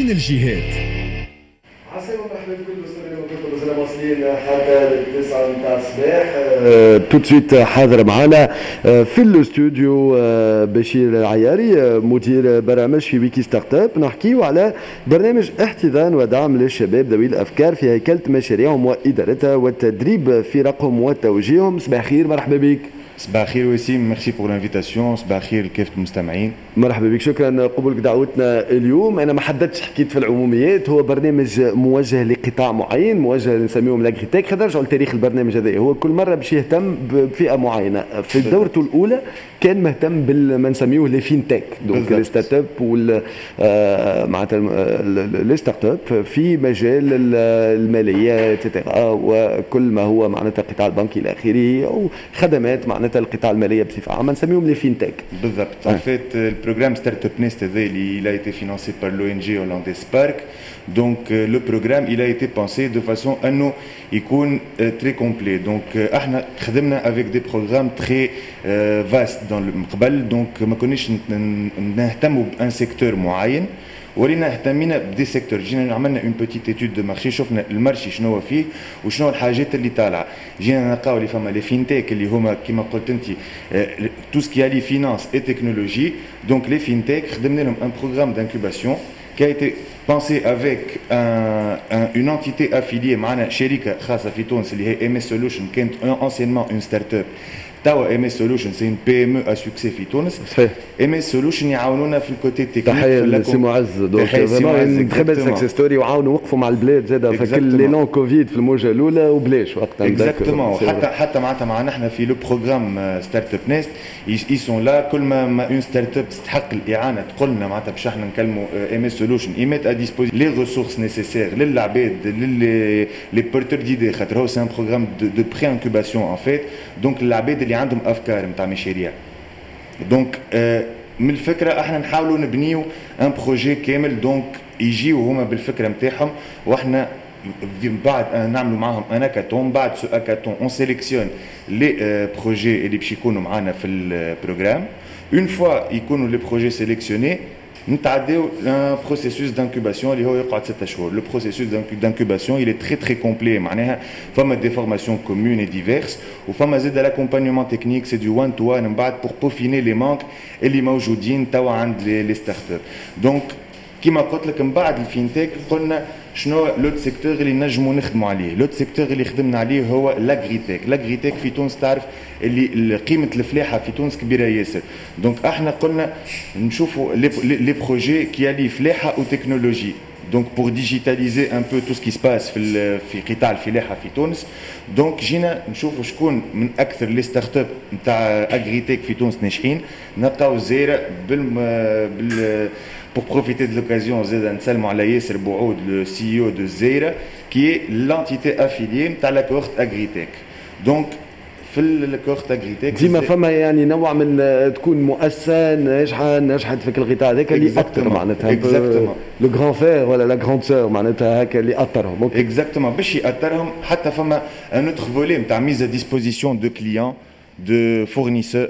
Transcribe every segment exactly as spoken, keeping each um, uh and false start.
من الجهات. عسلامة مرحبا بكل المستمعين وكنتم مازال واصلين حتى للتسعة نتاع الصباح. تو تسويت حاضر معنا في الاستوديو بشير العياري مدير برامج في ويكي ستارت اب. نحكيو على برنامج احتضان ودعم للشباب ذوي الافكار في هيكله مشاريعهم وادارتها والتدريب فرقهم وتوجيههم. صباح الخير، مرحبا بك. صباح الخير وسيم، ميرسي بور لانفيتاسيون. صباح الخير كافة المستمعين. مرحبا بك، شكرا قبولك دعوتنا اليوم. انا ما حددتش، حكيت في العموميات. هو برنامج موجه لقطاع معين، موجه نسميهم لاغريتيك. خلينا نرجعوا لتاريخ البرنامج هذا. هو كل مره باش يهتم بفئه معينه. في دورته الاولى كان مهتم بما نسميوه لي فينتك، دونك لي ستارت اب وال معناتها لي ستارت اب في مجال الماليه اتسيتيرا وكل ما هو معناتها القطاع البنكي الى اخره، او خدمات معناتها القطاع الماليه بصفه عامه نسميهم لي فينتك. بالضبط. En fait, le programme Startup Nest, il a été financé par l'O N G hollandais Spark. Donc, le programme, il a été pensé de façon à nous, il est très complet. Donc, احنا خدمنا avec des programmes très euh, vastes dans le مقبل. Donc, ما كناش نهتموا بان سيكتور معين، ولينا اهتمينا بدي سيكتور. جينا عملنا اون بوتيت ايتود دو مارشي، شفنا المارشي شنو هو فيه وشنو الحاجات اللي طالعه. جينا نلقاو اللي فما لي فينتك اللي هما كما قلت انت تو سكي لي فينانس اي تكنولوجي. دونك لي فينتك خدمنا لهم ان بروغرام دانكوباسيون qui a été pensé avec un, un, une entité affiliée معنا شركه خاصه في تونس اللي هي ام اس سولوشن، كانت anciennement une start-up. توا ام اس سولوشن سي ان بي ام او ا سوكسي في تونس. ام اس سولوشن يعاونونا في الكوتي تكنيك. تحيه لسي معز، دونك فريمون تري بيل سكسيس ستوري، وعاونوا وقفوا مع البلاد زاد في كل لي لون كوفيد في الموجه الاولى وبلاش وقتها. اكزاكتومون. حتى حتى معناتها معنا احنا في لو بروغرام ستارت اب نيست اي سون لا. كل ما ما اون ستارت اب تستحق الاعانه تقول لنا معناتها باش احنا نكلموا ام اس سولوشن يميت ا ديسبوزي لي ريسورس نيسيسير للعباد للي لي بورتور ديدي، خاطر هو سي ان بروغرام دو بري انكوباسيون ان فيت. دونك العباد اللي عندهم افكار نتاع مشاريع. دونك آه من الفكره احنا نحاولوا نبنيو ان بروجي كامل. دونك يجيو هما بالفكره نتاعهم واحنا من بعد نعملوا معاهم ان اكاتون. بعد سو اكاتون اون سيليكسيون لي بروجي اللي باش يكونوا معنا في البروغرام. اون فوا يكونوا لي بروجي سيليكسيوني نتعداو ان بروسيسوس دانكوباسيون اللي هو يقعد ستة شهور. لو بروسيسوس دانكوباسيون il est très très complet. معناها فما دي فورماسيون كومون اي ديفيرس، وفما زاد لاكومبانيومون تكنيك سي دو وان تو وان من بعد بور بوفيني لي مانك اللي موجودين توا عند لي ستارت اب. دونك كيما قلت لك من بعد الفينتك قلنا شنو لوت سيكتور اللي نجموا نخدموا عليه. لوت سيكتور اللي خدمنا عليه هو لاغريتيك. لاغريتيك في تونس تعرف اللي قيمه الفلاحه في تونس كبيره ياسر. دونك احنا قلنا نشوفوا لي بروجي كي لي فلاحه وتكنولوجي. دونك بور ديجيتاليزي ان بو تو سكي سباس في في قطاع الفلاحه في تونس. دونك جينا نشوفوا شكون من اكثر لي ستارت اب نتاع اغريتيك في تونس ناجحين. نلقاو الجزائر بال بال pour profiter de l'occasion, زاد نسلموا على ياسر بوعود le C E O de Zaire qui est l'entité affiliée تاع la cohorte Agritech. Donc في الكوخت اغريتيك ديما فما يعني نوع من تكون مؤسسه ناجحه نجحت في القطاع هذاك اللي اكثر معناتها لو غران فير ولا لا غراند سور معناتها هكا اللي اثرهم. اكزاكتومون باش ياثرهم. حتى فما ان اوتر فولي نتاع ميز ا ديسبوزيسيون دو كليون دو فورنيسور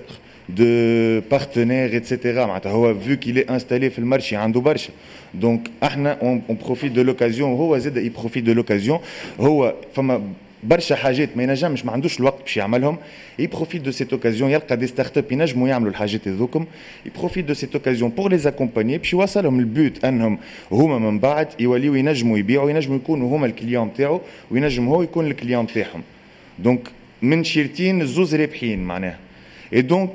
de partenaires et cetera. معناتها هو vu qu'il est installé في المارشي عنده برشا. دونك احنا on, on profite de l'occasion وهو زاد ي profite de l'occasion. هو فما برشا حاجات ما ينجمش ما عندوش الوقت باش يعملهم. ي profite de cette occasion. يلقى دي ستارت اب ينجموا يعملوا الحاجات هذوكم. ي profite de cette occasion pour les accompagner باش يوصلهم البيوت انهم هما من بعد يوليو ينجموا يبيعوا، ينجموا يكونوا هما الكليون نتاعو وينجم هو يكون الكليون نتاعهم. دونك من شيرتين الزوز رابحين معناها. Et donc,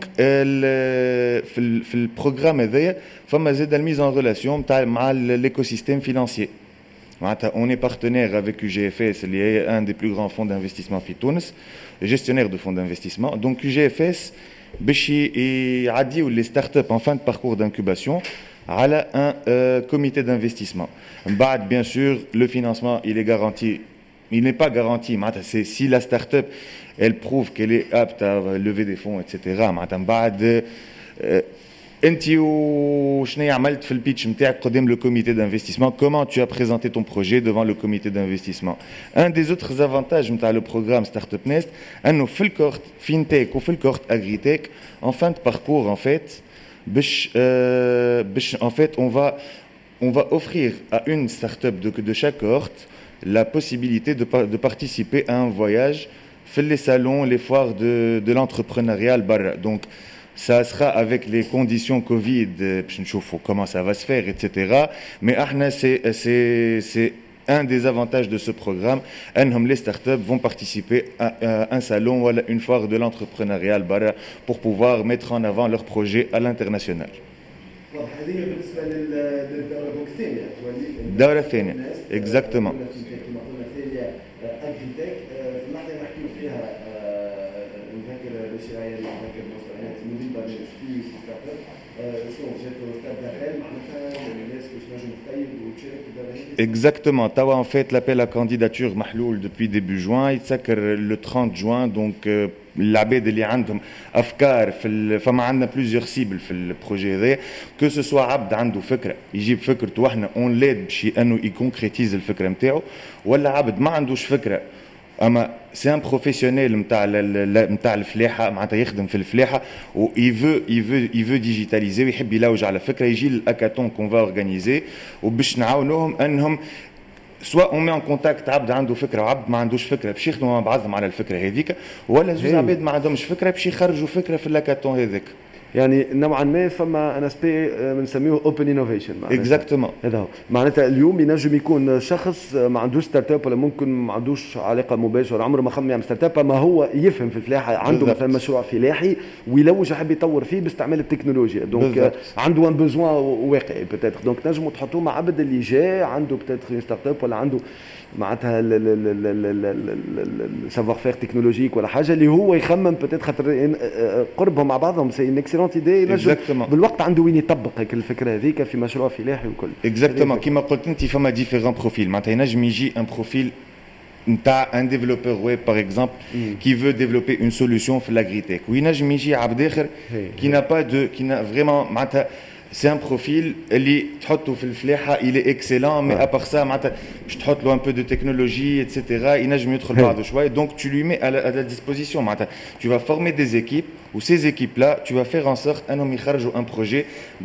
euh, في البروغرام هذايا فما زاد الميز ان ريلاسيون تاع مع l'écosystème financier. معناتها on est partenaire avec U G F S اللي هي un des plus grands fonds d'investissement في تونس، gestionnaire de fonds d'investissement. Donc U G F S باش يعديو les startups en fin de parcours d'incubation على un euh, comité d'investissement. من بعد bien sûr le financement il est garanti. Il n'est pas garanti. C'est si la start-up elle prouve qu'elle est apte à lever des fonds, et cetera. معناتها من بعد انت وشنو عملت في البيتش نتاعك قدام le comité d'investissement. Comment tu as présenté ton projet devant le comité d'investissement. Un des autres avantages نتاع le programme Startup Nest انه في الكورت فينتك وفي الكورت اغريتك en fin de parcours en fait باش باش en fait on va on va offrir à une start-up de, de chaque cohorte la possibilité de, de participer à un voyage fait les salons, les foires de, de l'entrepreneuriat barra. Donc ça sera avec les conditions Covid, باش نشوفوا comment ça va se faire, et cetera. Mais ahna, c'est, c'est, c'est un des avantages de ce programme. Les startups vont participer à, à un salon ou à une foire de l'entrepreneuriat barra pour pouvoir mettre en avant leurs projets à l'international. هذه بالنسبه للدوره الثانيه الدوره الثانيه اكزاكتومون كما قلنا الثانيه اجريتك في اللحظه اللي نحكيو فيها نذكر بشرايه نذكر مصطلحات مدير برنامج في ستارت اب شنو جاتو ستارت اب معناتها الناس باش تنجم تقيم وتشارك في الدوره هذه Exactement. Tawa en fait l'appel à candidature mahloul depuis début juin, il s'accre le trente juin, donc euh, العباد اللي عندهم افكار في ال... فما عندنا plusieurs cibles في البروجي هذا que ce soit عبد عنده فكره يجيب فكرته واحنا اون ليد باش انه يكونكريتيز الفكره نتاعو ولا عبد ما عندوش فكره اما سي ان بروفيسيونيل نتاع نتاع الفلاحه معناتها يخدم في الفلاحه و يفو يفو يفو ديجيتاليزي ويحب يلوج على فكره يجي للاكاتون كون فا اورغانيزي وباش نعاونوهم انهم سواء on met en contact عبد عنده فكره وعبد ما عندوش فكره باش يخدموا مع بعضهم على الفكره هذيك ولا زوج عباد ما عندهمش فكره باش يخرجوا فكره في اللاكاتون هذاك يعني نوعا ما فما ان اسبي بنسميه اوبن انوفيشن اكزاكتومون هذا هو معناتها اليوم ينجم يكون شخص ما عندوش ستارت اب ولا ممكن ما عندوش علاقه مباشره عمره ما خمم يعمل ستارت اب اما هو يفهم في الفلاحه عنده مثلا مشروع فلاحي ويلوج يحب يطور فيه باستعمال التكنولوجيا دونك عنده ان بوزوان واقعي بتاتر دونك تنجموا تحطوه مع عبد اللي جاء عنده بتاتر ستارت اب ولا عنده معناتها السافوار فير تكنولوجيك ولا حاجه اللي هو يخمم بتاتر خاطر قربهم مع بعضهم سي ان اكسلونت ايدي بالوقت عنده وين يطبق هيك الفكره هذيك في مشروع فلاحي وكل اكزاكتومون كيما قلت انت فما ديفيرون بروفيل معناتها ينجم يجي ان بروفيل نتاع ان ديفلوبور ويب باغ اكزومبل كي فو ديفلوبي اون سوليوشن في لاغريتيك وينجم يجي عبد اخر كي نا با دو كي نا فريمون معناتها سي ان بروفيل اللي تحطه في الفلاحه الي اكسيلون مي ابار سا معناتها باش تحط له ان بو دو تكنولوجي اتسيتيرا ينجم يدخل بعضه شويه دونك tu lui mets à la, à la disposition معناتها tu vas former des équipes ou ces équipes là tu vas faire en sorte انهم يخرجوا un projet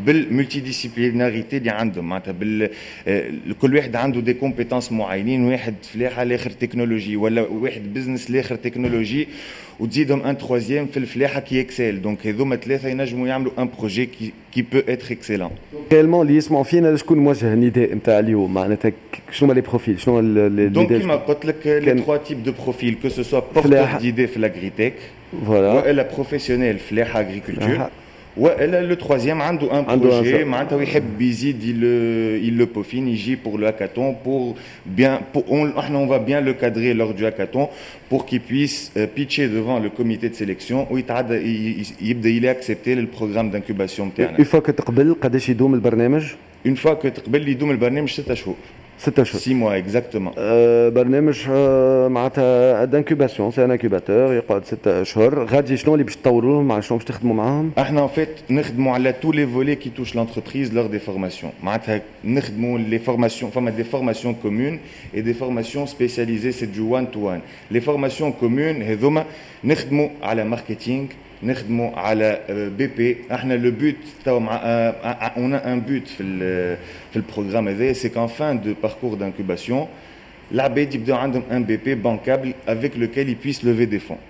بالملتي اللي عندهم معناتها بال كل واحد عنده دي كومبيتونس معينين واحد فلاحه الاخر تكنولوجي ولا واحد بزنس الاخر تكنولوجي وتزيدهم ان تروازيام في الفلاحه كي اكسل دونك هذوما ثلاثه ينجموا يعملوا ان بروجي كي كي بو اتر اكسلون ريالمون اللي يسمعوا فينا شكون موجه النداء نتاع اليوم معناتها شنو هما لي بروفيل شنو لي دونك كيما قلت لك لي تخوا تيب دو بروفيل كو سو سوا بورتور ديدي في لاغريتيك فوالا والا بروفيسيونيل فلاحه اغريكولتور والا لو troisième عنده ان بروجي معناتها ويحب يزيد il le peaufine يجي pour le hackathon pour bien pour on احنا on va bien le cadrer lors du hackathon pour qu'il puisse pitcher devant le comité de sélection ويتعدى يبدا يلي accepter le programme d'incubation نتاعنا. une fois que تقبل قداش يدوم البرنامج؟ une fois que تقبل يدوم البرنامج ستة شهور. ستة شهور. six mois exactement. أه برنامج أه معناتها دانكوباسيون سي ان انكوباتور يقعد ستة اشهر غادي شنو اللي باش تطوروا لهم مع شنو باش تخدموا معاهم؟ احنا en fait نخدموا على tous les volets qui touchent l'entreprise lors des formations. معناتها نخدموا les formations فما des formations communes et des formations spécialisées c'est du one to one. les formations communes هذوما نخدموا على ماركتينغ نخدموا على بي بي احنا لو بوت تاع مع on a un but في ال في البروغرام هذا c'est qu'en fin de parcours d'incubation العباد يبداو عندهم un بي بي bancable avec lequel ils puissent lever des fonds.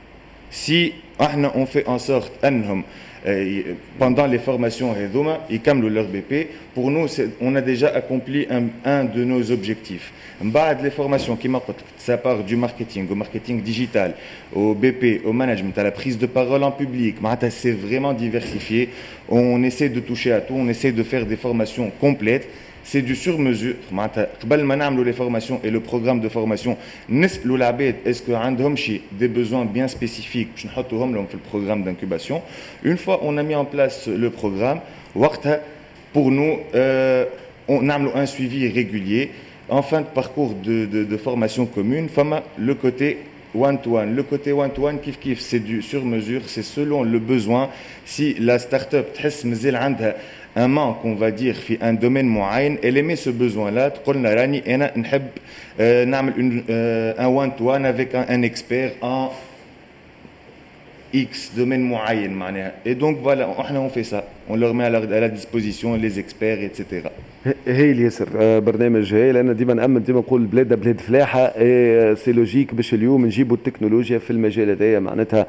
si احنا on fait en sorte انهم pendant les formations هذوما يكملوا leur بي بي pour nous on a déjà accompli un, un de nos objectifs. من بعد les formations كيما قلت ça part du marketing au marketing digital au B P au management à la prise de parole en public معناتها c'est vraiment diversifié on essaie de toucher à tout on essaie de faire des formations complètes c'est du sur-mesure معناتها قبل ما نعملوا les formations et le programme de formation نسألوا العباد est-ce que عندهم شي des besoins bien spécifiques باش نحطوهم لهم في البروغرام d'incubation. une fois on a mis en place le programme وقتها pour nous euh, on نعملوا un suivi régulier en fin de parcours de, de, de formation commune فما le côté one to one. Le côté one to one كيف كيف c'est du sur mesure c'est selon le besoin. si la start-up تحس مازال عندها un manque on va dire في un domaine معين elle émet ce besoin là تقول لنا راني انا نحب نعمل un one to one avec un, un expert en X domaine معين معناها et donc voilà احنا on fait ça on leur met à, leur, à la disposition les experts et cetera. هايل ياسر، برنامج هايل. انا ديما نامن ديما نقول بلادنا بلاد فلاحه، سي لوجيك باش اليوم نجيبوا التكنولوجيا في المجال هذايا. معناتها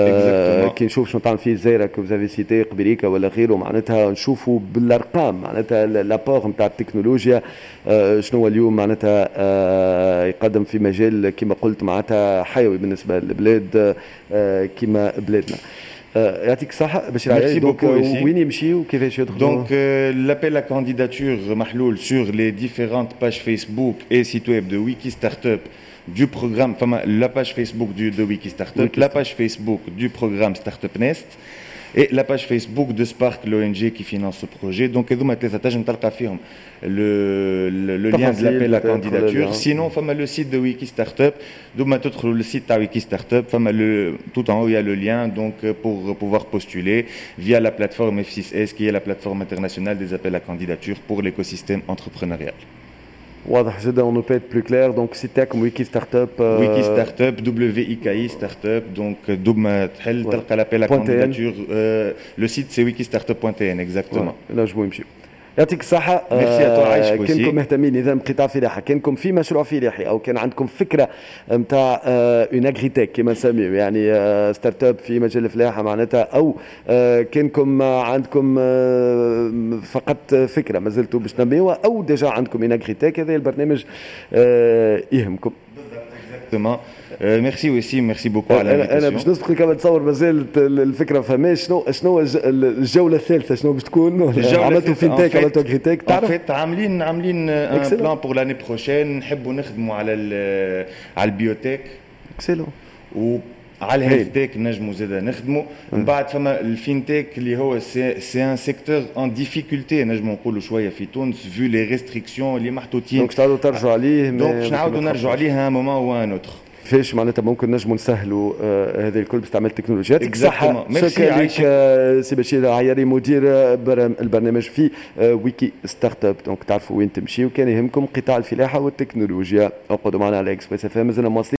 كي نشوف شنو تعمل فيه الجزائر كوزافي سيتي قبيليكا ولا غيره، معناتها نشوفوا بالارقام معناتها لابور نتاع التكنولوجيا شنو هو اليوم معناتها يقدم في مجال كما قلت معناتها حيوي بالنسبه للبلاد كما بلادنا. يعطيك الصحة باش العيال. دونك وين يمشيو وكيفاش يدخلوا؟ دونك لابيل لا كانديداتور محلول sur les différentes pages Facebook et sites web de Wiki Startup du programme, enfin la page Facebook du, de Wiki Startup, Wiki la page Facebook du programme Startup Nest et la page Facebook de Spark, l'O N G qui finance ce projet. Donc هذوما ثلاثة تنجم تلقى فيهم le, le, le lien de l'appel à candidature. Sinon, فما le site de Wiki Startup. دوما تدخلوا le site de Wiki Startup. فما le, tout en haut il y a le lien donc pour pouvoir postuler via la plateforme F six S qui est la plateforme internationale des appels à candidature pour l'écosystème entrepreneurial. واضح جدا. on ne peut être plus clair. donc site تاعكم Wiki Startup. Wiki Startup W I K I Startup. donc دوما تحل تلقى l'appel à candidature. le site c'est wikistartup point T N exactement. نجموا يمشيو. يعطيك الصحة. آه كانكم مهتمين إذا بقطاع فلاحة، كانكم في مشروع فلاحي أو كان عندكم فكرة نتاع اون اغريتيك كما نسميه، يعني آه ستارت اب في مجال الفلاحة معناتها، أو آه كانكم عندكم آه فقط فكرة ما زلتوا باش تنميوها، أو ديجا عندكم اون اغريتيك، هذا البرنامج آه يهمكم. Exactement. Euh, merci aussi, merci beaucoup à l'invitation. انا باش نسبق كما تصور مازال الفكره فماش. شنو شنو الجوله الثالثه شنو باش تكون؟ عملتوا فينتيك عملتوا اغريتيك تعرف؟ فيت عاملين عاملين ان بلان بور لاني بروشين، نحبوا نخدموا على على البيوتيك. اكسلون. وعلى الهيلث نجموا زاده نخدموا. من بعد فما الفينتيك اللي هو سي سي ان سيكتور ان ديفيكولتي نجموا نقولوا شويه في تونس فيو لي ريستريكسيون اللي محطوطين. دونك تعاودوا ترجعوا عليه. دونك باش نعاودوا نرجعوا عليه ان مومون و ان اوتر. كيفاش معناتها ممكن نجموا نسهلوا آه هذا الكل باستعمال التكنولوجيا. يعطيك الصحة. شكرا لك آه سي بشير عياري مدير البرنامج في آه ويكي ستارت اب. دونك تعرفوا وين تمشي، وكان يهمكم قطاع الفلاحة والتكنولوجيا. اقعدوا معنا على اكسبريس اف ام. مازلنا